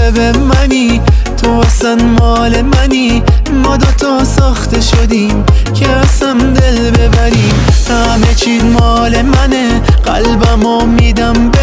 جالب منی، تو اصلا مال منی، ما دوتا ساخته شدیم که اصلا دل ببریم. همه چیز مال منه، قلبمو میدم